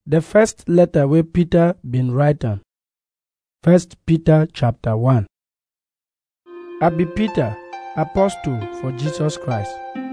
The first letter where Peter been writing. 1 Peter chapter 1. I be Peter, apostle for Jesus Christ.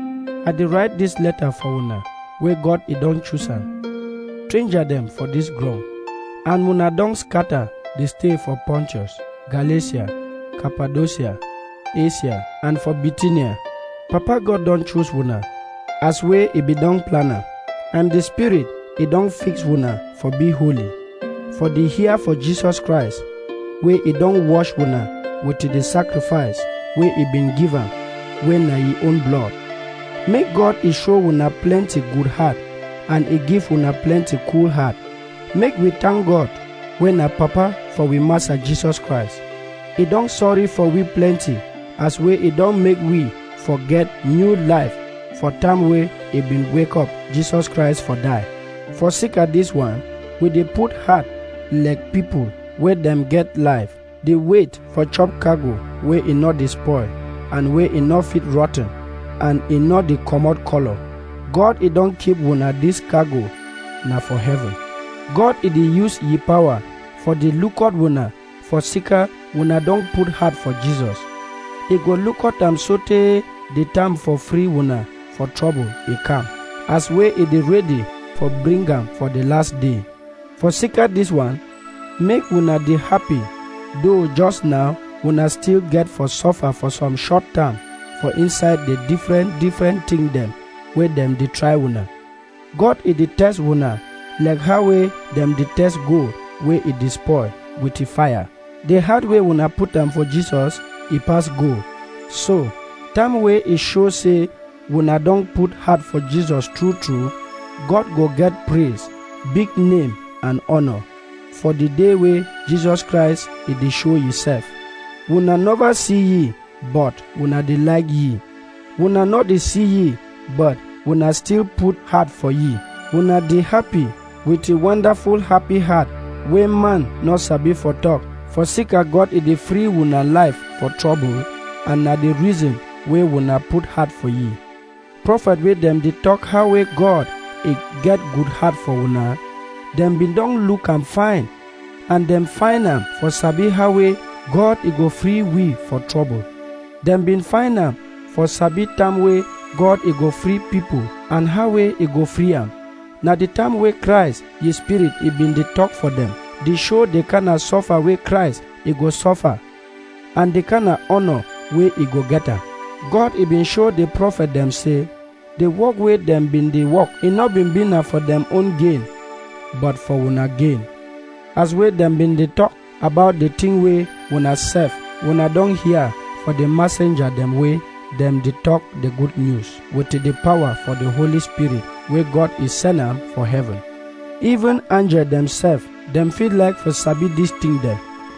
I dey write this letter for una, where God he don't choose am. Stranger them for this ground. And una don't scatter, they stay for Pontus, Galatia, Cappadocia, Asia, and for Bithynia. Papa God don't choose una, as way he be don't planner. And the Spirit he don't fix una for be holy. For the here for Jesus Christ, where he don't wash una with the sacrifice where he been given, when na he own blood. Make God he show una plenty good heart, and he give una plenty cool heart. Make we thank God when na Papa for we Master Jesus Christ. He don't sorry for we plenty, as way he don't make we forget new life for time where he been wake up Jesus Christ for die. For sick at this one, we dey put heart like people where them get life. They wait for chop cargo where it not dey spoil, and where it not fit rotten, and it not dey comot color. God he don't keep una this cargo na for heaven. God he dey use ye power for the look out una for sicker una don't put heart for Jesus. He go look out am sote the time for free una for trouble he come, as way he dey ready for bring am for the last day. For sicker this one, make una dey happy, though just now una still get for suffer for some short time for inside the different thing them where them dey try una. God he dey test una like how way them dey test gold where it dey spoil with the fire. The hard way una put them for Jesus, he pass gold. So time way he show say una don't put heart for Jesus true, God go get praise, big name and honor for the day where Jesus Christ he dey show himself. Una never see ye, but una dey like ye. Una not dey see ye, but una still put heart for ye. Una dey happy with a wonderful happy heart, where man not sabi for talk. For sicker God he dey free una life for trouble, and na the reason where una put heart for ye. Prophet where them dey talk how way God he get good heart for una, them be don't look and find, and them find am for sabi how way God he go free we for trouble. Them been find am for sabi time way God he go free people, and how way he go free am. Now the time way Christ ye Spirit he been the talk for them. They show they cannot suffer where Christ he go suffer, and they cannot honor where he go get am. God he been show the prophet them say, the work where them been the work, it not been for them own gain, but for una gain. As where them been the talk about the thing way una self, una don't hear for the messenger them way, them the talk the good news with the power for the Holy Spirit where God is sent am for heaven. Even angel themselves, them feel like for sabi this thing them.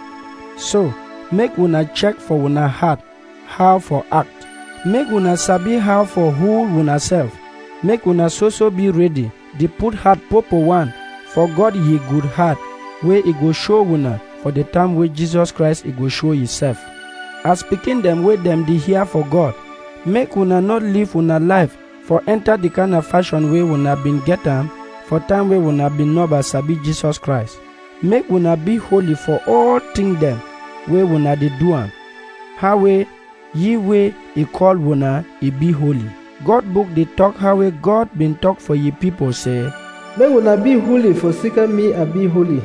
So make una check for una heart how for act. Make una sabi how for hold una self. Make una so be ready. The put heart popo one for God ye good heart, where he go show una for the time where Jesus Christ he go show himself. As speaking them where them the hear for God, make una not live una life for enter the kind of fashion where una been get am for time where una been know by sabi Jesus Christ. Make una be holy for all things them where una dey do am. How way ye way he call una he be holy. God book they talk how way God been talk for ye people say, make una be holy for seeking me I be holy.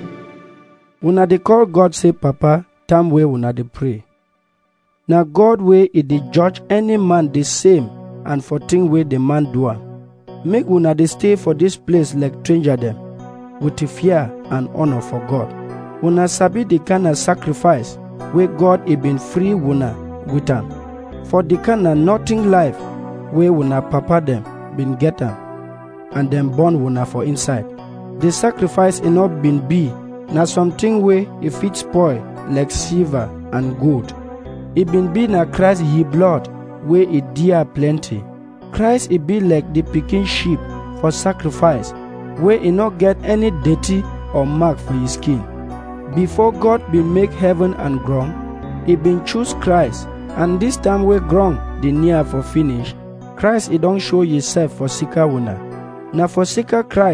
Una dey call God say Papa, time way una dey pray. Now God way he dey judge any man the same, and for thing way the man do am. Make una dey stay for this place like stranger them, with the fear and honor for God. Una sabi the kind of sacrifice where God he been free una with am. For the kind of nothing life where una papa them been get am, and them born una for inside. The sacrifice it not been be, na something where it fit spoil like silver and gold. It been be na Christ ye blood where it dear plenty. Christ it be like the picking sheep for sacrifice, where it not get any dirty or mark for his skin. Before God been make heaven and ground, he been choose Christ, and this time where ground the near for finish, Christ he don't show himself for seeker una. Now for seeker Christ,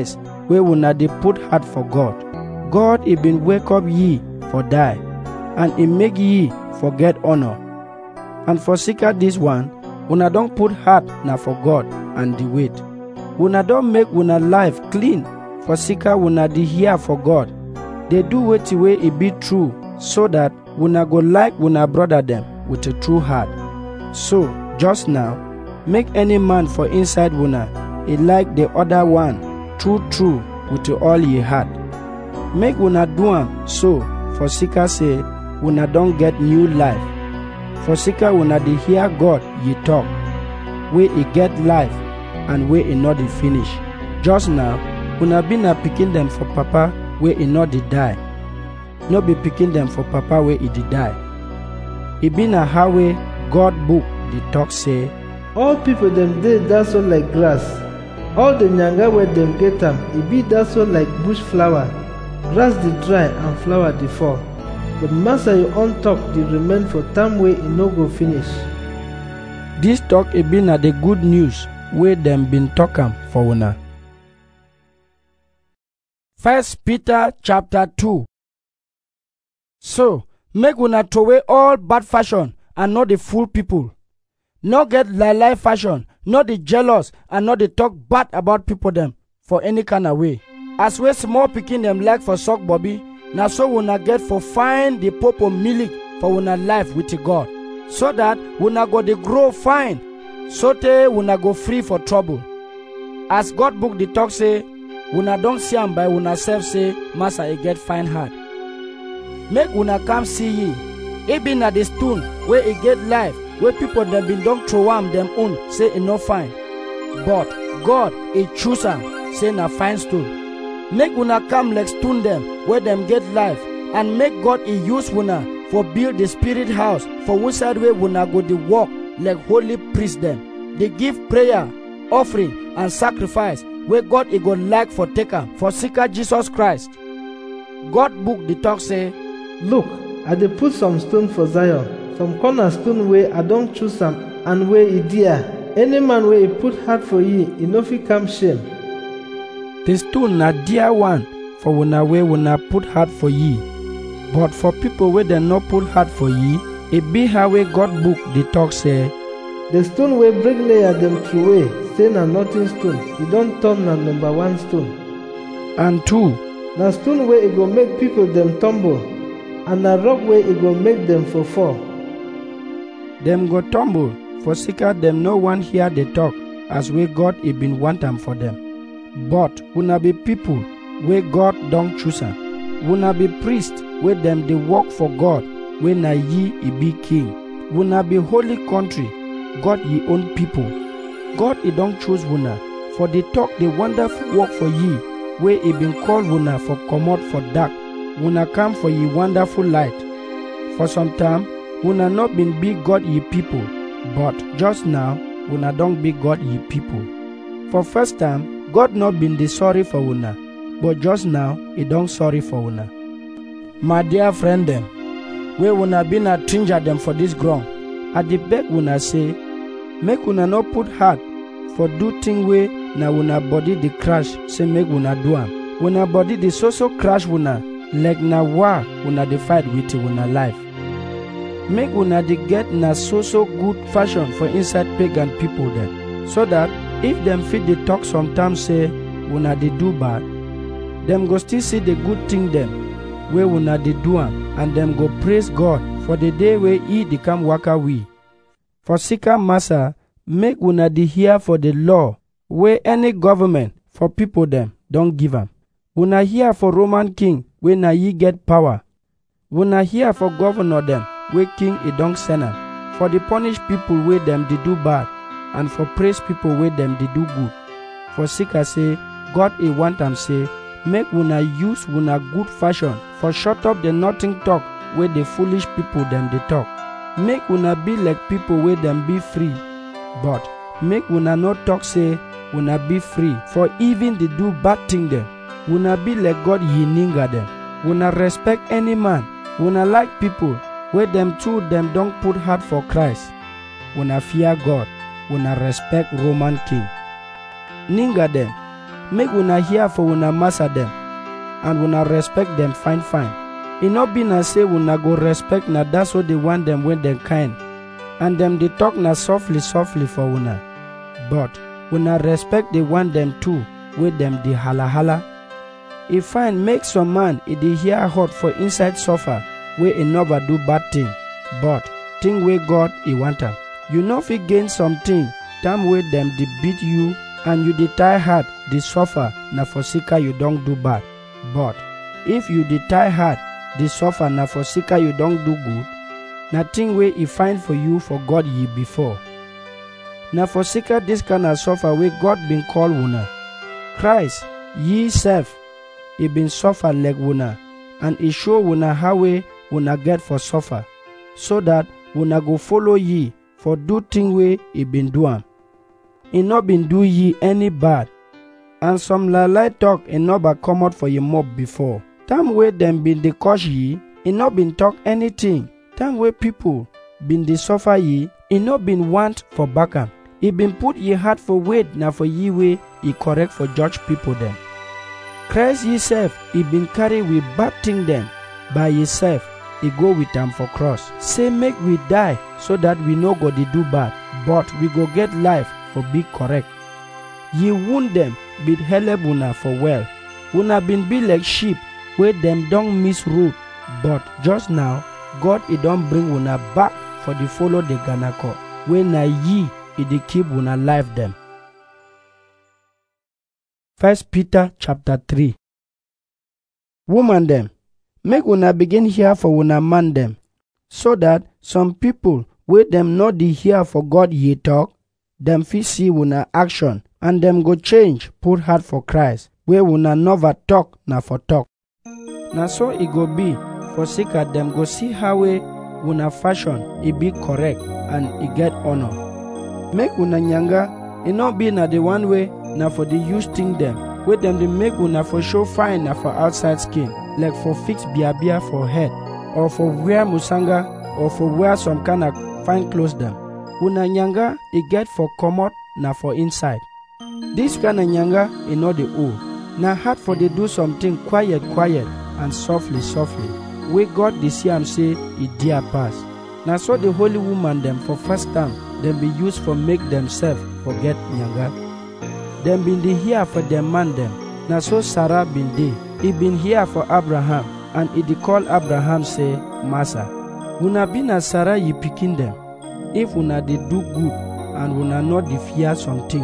wey una dey put heart for God. God he been wake up ye for die, and he make ye for get honor. And for sika this one, una don put heart na for God and the wait. Una don make una life clean, for sika una dey hear for God. Dey do wetin wey e be true, so that una go like una brother dem with a true heart. So, just now, make any man for inside una, he like the other one, true, with all ye heart. Make una do am so, for sika say, una don get new life. For sika una dey hear God ye talk, wey he get life, and wey he not dey finish. Just now, una be na pikin dem for papa, wey he not dey die. No be pikin dem for papa wey he dey die. E be na how wey God book dey talk say, all people dem dey that so like grass. All the nyanga wey dem get am, e be that so like bush flower. Grass dey dry and flower dey fall. But master your own talk dey remain for time wey e no go finish. This talk e be na the good news wey dem been talk am for una. 1 Peter chapter 2. So, make una throw away all bad fashion and not the fool people. Not get lie fashion, not the jealous, and not the talk bad about people them for any kind of way. As we small pikin them like for suck bobby, now so una get for find the popo milk for una life with God, so that una go dey grow fine, so te una go free for trouble. As God book the talk say, una don't see am by una self say, Master e get fine heart. Make una come see ye. E be na the stone where e get life, where people that been don't throw am them own say e no fine. But God he choose am, say na fine stone. Make una come like stone them where them get life, and make God he use una for build the spirit house, for which side way una go dey walk like holy priest them. They give prayer, offering, and sacrifice where God he go like for take am for sika Jesus Christ. God book the talk say, look, I dey put some stone for Zion, some cornerstone wey I don choose am, and wey e dear. Any man wey e put heart for ye, e no fit come shame. The stone na dear one for una wey una put heart for ye. But for people wey dem no put heart for ye, e be how wey God book the talk say, the stone wey bricklayer dem throway, say na nothing stone, e don turn na number one stone. And two, na stone wey e go make people dem tumble, and na rock wey e go make dem for fall. Dem go tumble, for sika dem no wan hear the talk, as wey God e been want am for them. But una be people wey God don choose am. Una be priest wey dem dey work for God, wey na ye e be king. Una be holy country, God ye own people. God he don choose una for the talk the wonderful work for ye, wey he been call una for comot for dark. Una come for ye wonderful light. For some time, una not been be God ye people, but just now, una don't be God ye people. For first time, God not been the sorry for una, but just now, he don't sorry for una. My dear friend them, where una been a stranger them for this ground, I dey beg una say, make una not put heart for do thing way na una body the crash, say make una do am. Una body the so crash una, like na war una dey fight with una life. Make una dey get na so good fashion for inside pagan people them, so that if them fit dey talk sometimes say una dey do bad, them go still see the good thing them where una dey do am, and them go praise God for the day where he dey come waka we. For sika massa, make una dey hear for the law where any government for people them don't give am. Una hear for Roman king wey na ye get power. Una hear for governor them wey king he don't send am, for the punish people wey them dey do bad, and for praise people wey them dey do good. For sika say, God he want am say, make una use una good fashion for shut up the nothing talk where the foolish people them dey talk. Make una be like people where them be free, but make una not talk say una be free for even they do bad thing them. Una be like God ye ninga them. Una respect any man. Una like people where them too them don't put heart for Christ. Una fear God. Una respect Roman king. Ninga them. make una hear for una master dem, and una respect dem fine fine. E no be na say una go respect na dat so dey want dem wey dem kind, and dem dey talk na softly softly for una. But una respect dey want dem too wey dem dey hala hala. E fine make some man e dey hear hot for inside suffer wey e never do bad thing, but thing wey God e want am. You no fit gain something time wey dem dey beat you and you dey tie heart dey suffer na for sika you don do bad. But if you dey tie heart dey suffer na for sika you don do good, na thing wey e fine for you for God ye before. Na for sika dis kind of suffer wey God been call una. Christ ye sef e been suffer like una, and e show una how way una get for suffer, so that una go follow ye for do thing wey e been do am. E no been do ye any bad, and some lie talk e no ba come out for your mouth before. Time wey dem been dey curse ye, e no been talk anything. Time wey people been dey suffer ye, e no been want for back am. E been put ye heart for wait na for ye way e correct for judge people dem. Christ ye sef e been carry we bad thing dem by himself. E go with am for cross. Say make we die so that we no go dey do bad, but we go get life for be correct. Ye wound dem been helep una for well. Una been be like sheep wey dem don miss road, but just now God e don bring una back for the follow the ganako wey na ye e dey keep una life dem. 1 Peter chapter 3. Woman dem, make una begin hear for una man dem, so that some people wey dem no dey hear for God ye talk, dem fit see una action, and dem go change put heart for Christ, wey una never talk na for talk. Na so e go be for sika dem go see how way una fashion e be correct and e get honor. Make una nyanga e no be na the one way na for the use thing dem wey dem dey make una for show fine na for outside skin, like for fix biabia for head, or for wear musanga, or for wear some kind of fine clothes dem. Una nyanga e get for comot na for inside. This kind of nyanga e no dey old. Na hard for dey do something quiet and softly wey God dey see am say e dear pass. Na so the holy woman dem for first time dem be use for make themselves forget nyanga. Dem been dey hear for dem man dem. Na so Sarah been dey. E been hear for Abraham, and e dey call Abraham say Massa. Una be na Sarah ye pikin dem, if una dey do good and una no dey fear something.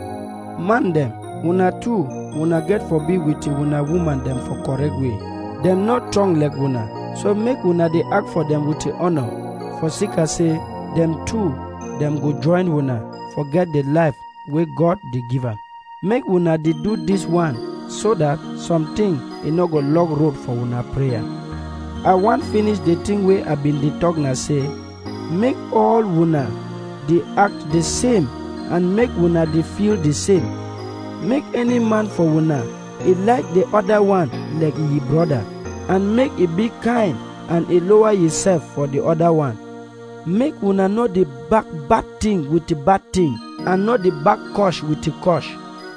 Man dem, una too, una get for be with una woman dem for correct way. Dem not strong like una, so make una dey act for dem with honor. For sika say, dem too, dem go join una, forget the life wey God dey give am. Make una dey do this one, so that something e no go lock road for una prayer. I want finish the thing wey I been dey talk na say, make all una dey act the same, and make una dey feel the same. Make any man for una e like the other one like ye brother, and make e be kind and e lower yourself for the other one. Make una no dey back bad thing with the bad thing, and not the back curse with the curse.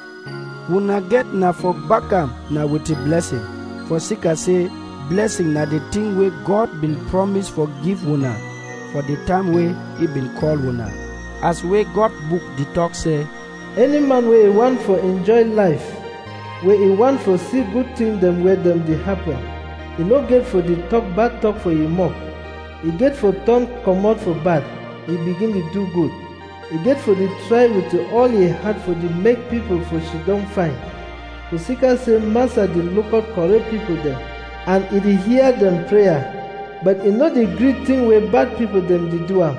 Una get na for back am na with the blessing. For sika say, blessing na the thing wey God been promise for give una for the time wey he been call una. As wey God book the talk say, any man wey e want for enjoy life, wey e want for see good thing dem wey dem dey happen, e no get for the talk bad talk for e mouth. E get for turn comot for bad, e begin dey do good. E get for the try with all e heart for the make people for she don find. For sika say Master dey look out correct people dem, and e dey hear dem prayer, but e no dey gree thing wey bad people dem dey do am.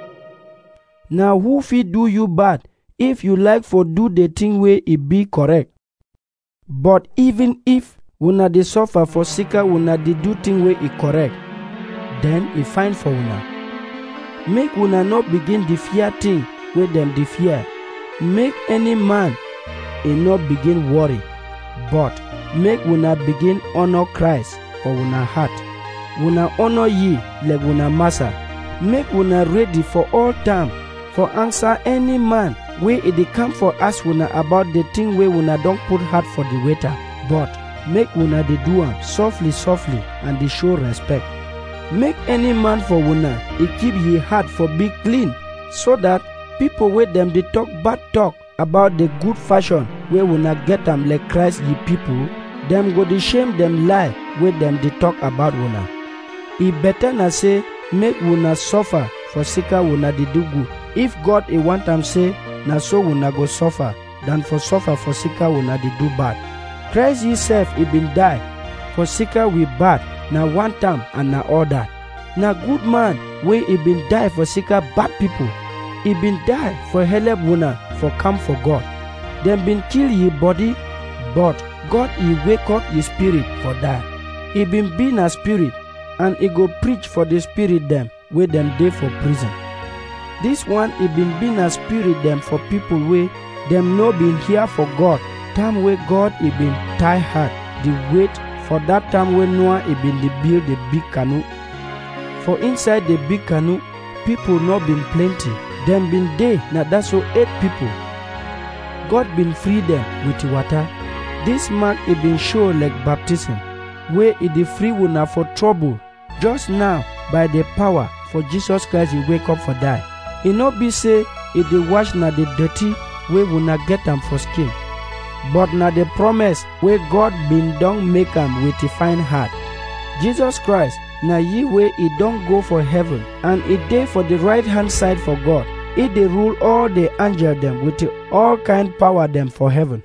Now who fit do you bad if you like for do the thing wey e be correct? But even if una dey suffer for sika una dey do thing wey e correct, then e fine for una. Make una not begin the fear thing wey dem dey fear. Make any man e not begin worry, but make una begin honor Christ for una heart. Una honor ye like una master. Make una ready for all time for answer any man wey e dey come for ask una about the thing wey una don put heart for the waiter, but make una dey do am softly and dey show respect. Make any man for una e keep ye heart for be clean, so that people wey dem dey talk bad talk about the good fashion wey una get am like Christ ye people, dem go dey shame dem lie wey dem dey talk about una. E better na say make una suffer for sika una dey do good. If God e want am say na so una go suffer, than for suffer for sika una dey do bad. Christ himself e bin die for sika we bad, na one time and na all that. Na good man wey e bin die for sika bad people. E bin die for help una for come for God. Dem bin kill ye body, but God e wake up ye spirit for die. E bin be na spirit, and e go preach for the spirit dem wey dem dey for prison. This one e bin be na spirit dem for people wey dem no bin hear for God, time wey God e bin tie heart the wait for that time wey Noah e bin dey build the big canoe. For inside the big canoe, people no bin plenty. Dem bin dey na that so 8 people. God bin free them with water. This mark e bin show like baptism, wey e dey free una for trouble. Just now, by the power for Jesus Christ e wake up for die. E no be say e dey wash na the dirty wey una get am for skin, but na the promise wey God bin don make am with a fine heart. Jesus Christ na ye wey e don go for heaven, and e dey for the right hand side for God. E dey rule all the angel dem with all kind power dem for heaven.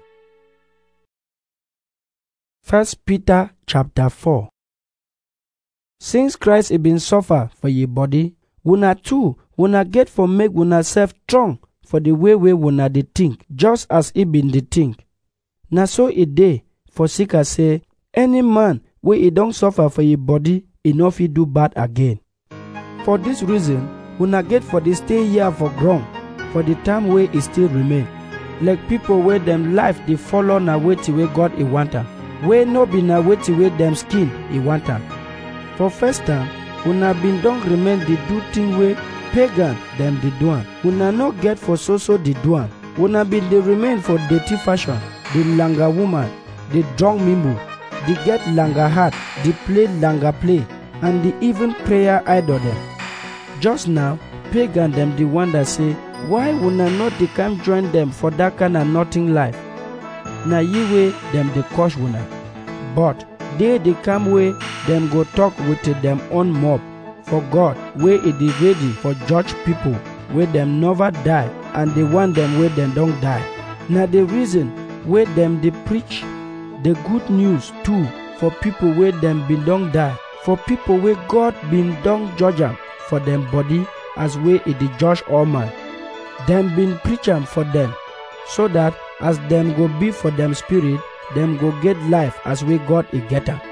1 Peter chapter 4. Since Christ e bin suffer for ye body, una too, una get for make una self strong for the way una dey think, just as e bin dey think. Na so e dey for sika say, any man wey e don suffer for ye body, e no fit do bad again. For this reason, una get for dey stay here for ground, for the time wey e still remain, like people wey dem life dey follow na wetin wey God e want am, wey no be na wetin wey dem skin e want am. For first time, una bin don remain dey do thing wey pagan dem dey do am. Una no get for so dey do am. Una bin dey remain for dirty fashion, the langa woman, the drunk mimble, the get langa heart, the play langa play, and the even prayer idol dem. Just now, pagan dem dey wonder say, why una not dey come join dem for that kind of nothing life? Na ye way dem dey curse una. But they dey come way dem go talk with dem own mob for God, wey e dey ready for judge people wey dem never die and the one dem wey dem don die. Na the reason wey dem dey preach the good news too for people wey dem bin don die, for people wey God bin don judge am for dem body as wey e dey judge all man. Dem bin preach am for dem, so that as dem go be for dem spirit, dem go get life as wey God e get am.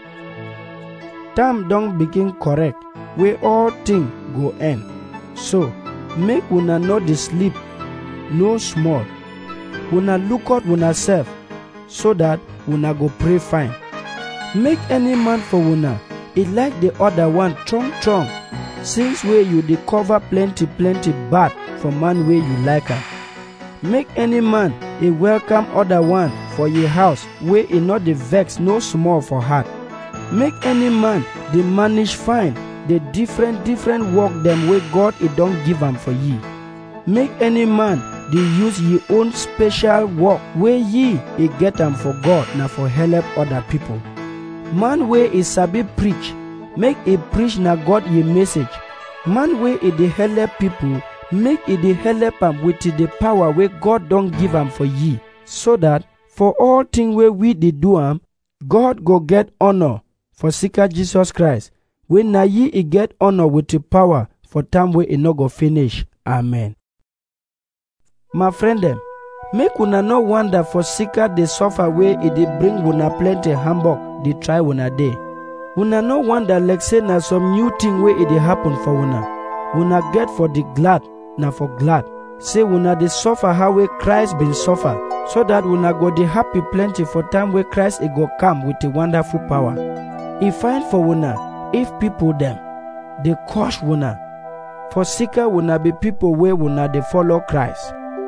Time don begin correct, wey all thing go end. So, make una no dey sleep, no small. Una look out una self, so that una go pray fine. Make any man for una, e like the other one strong, since wey you dey cover plenty bad for man wey you like am. Make any man e welcome other one for ye house, wey e no dey vex no small for heart. Make any man dey manage fine the different work dem wey God e don give am for ye. Make any man dey use ye own special work wey ye e get am for God na for help other people. Man wey e sabi preach, make e preach na God ye message. Man wey e dey help people, make e dey help am with the power wey God don give am for ye, so that for all thing wey we dey do am, God go get honor for sika Jesus Christ, wey na ye e get honor with the power for time wey e no go finish. Amen. My friend dem, make una no wonder for sika the suffer wey e dey bring una plenty hamburg dey try una day. Una no wonder like say na some new thing wey e dey happen for una. Una get for the glad, na for glad. Say una dey suffer how wey Christ bin suffer, so that una go dey happy plenty for time wey Christ e go come with a wonderful power. E fine for una if people dem dey curse una, for sika una be people wey una dey follow Christ.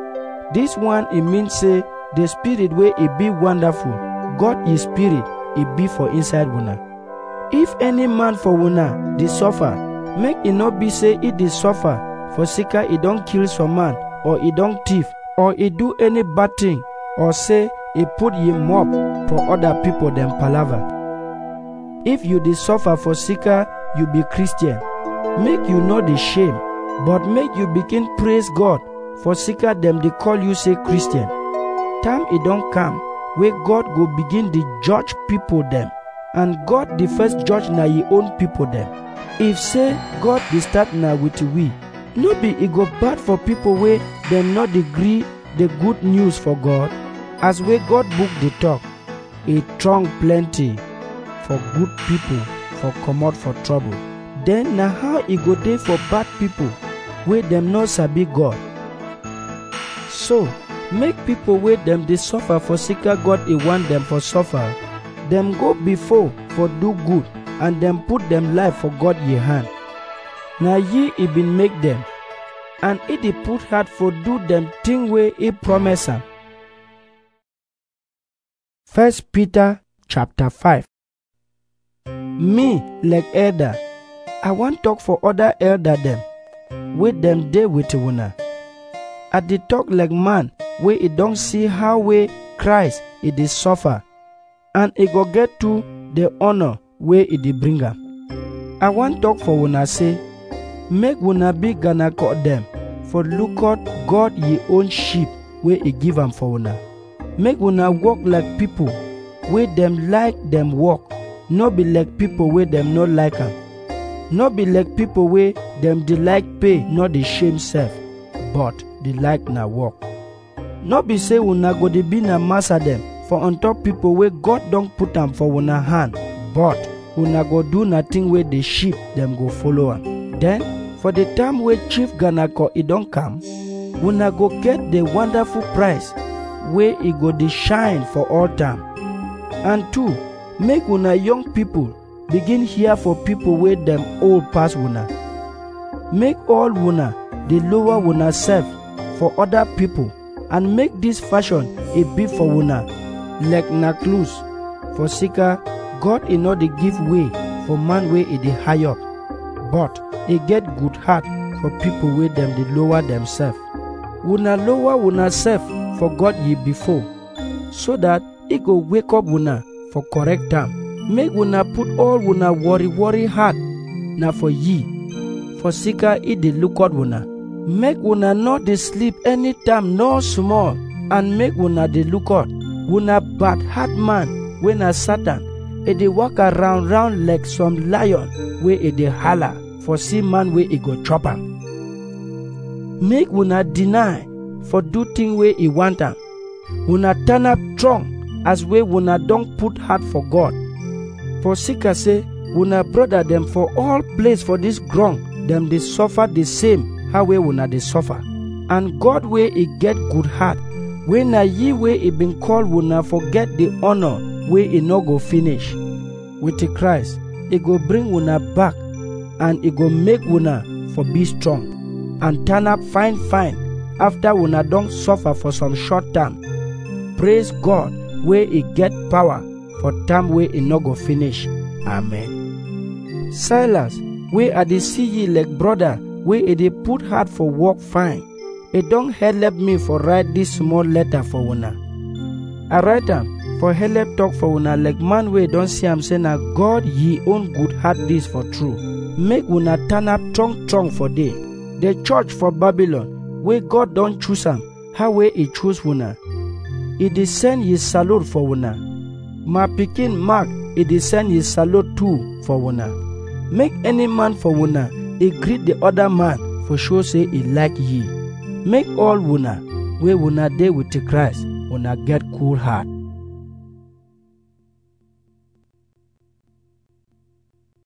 This one it means say the spirit wey e be wonderful, God is spirit, e be for inside una. If any man for una dey suffer, make e no be say e dey suffer for sika e don kill some man, or e don thief, or e do any bad thing, or say e put him up for other people dem palaver. If you dey suffer for sika you be Christian, make you no dey shame, but make you begin praise God for sika dem dey call you say Christian. Time e don come wey God go begin dey judge people dem, and God the first judge na His own people dem. If say God dey start na with we, no be e go bad for people wey dem no dey gree the good news for God. As wey God book dey talk, e strong plenty for good people for comot for trouble. Then na how e go dey for bad people wey dem no sabi God. So make people wey dem dey suffer for sika God e want dem for suffer, dem go before for do good, and dem put dem life for God ye hand. Na ye e bin make dem, and e dey put heart for do dem thing wey e promise am. 1 Peter chapter 5. Me, like elder, I want talk for other elder dem, wey dem dey with una. I dey talk like man wey e don see how wey Christ e dey suffer, and e go get to the honor wey e dey bring am. I want talk for una say, make una be ganako dem for look out God ye own sheep wey e give am for una. Make una walk like people wey dem like dem walk, no be like people wey dem no like am. No be like people wey dem dey like pay, no dey shame self, but dey like na work. No be say una go dey be na master dem for on top people wey God don put am for una hand, but una go do na thing wey the sheep dem go follow am. Then for the time wey chief ganako e don come, una go get the wonderful prize wey e go dey shine for all time. And two, make una young people begin hear for people wey dem old pass una. Make all una dey lower una self for other people, and make this fashion e be for una like na close. For sika God e no dey give way for man wey e dey high up, but e get good heart for people wey dem dey lower themselves. Una lower una self for God ye before, so that e go wake up una for correct time. Make una put all una worry heart na for ye, for sika e dey look out una. Make una not dey sleep anytime no small, and make una dey look out. Una bad heart man wey na Satan, e dey walk around like some lion wey e dey holler for see man wey e go chop am. Make una deny for do thing wey e want am. Una turn up strong as wey una don put heart for God. For sika say una brother dem for all place for this ground, dem dey suffer the same how wey una dey suffer. And God wey e get good heart, wey na ye wey e been call una forget the honor wey e no go finish. With the Christ, e go bring una back, and e go make una for be strong, and turn up fine after una don suffer for some short time. Praise God wey e get power for time wey e no go finish. Amen. Silas, wey I dey see ye like brother wey e dey put heart for work fine, e don help me for write this small letter for una. I write am for help talk for una like man wey don see am say na God ye own good heart this for true. Make una turn up strong for day. The church for Babylon wey God don choose am, how wey e choose una, e dey send his salute for una. My pikin Mark, e dey send his salute too for una. Make any man for una e greet the other man for show say e like ye. Make all una wey una dey with the Christ, una get cool heart.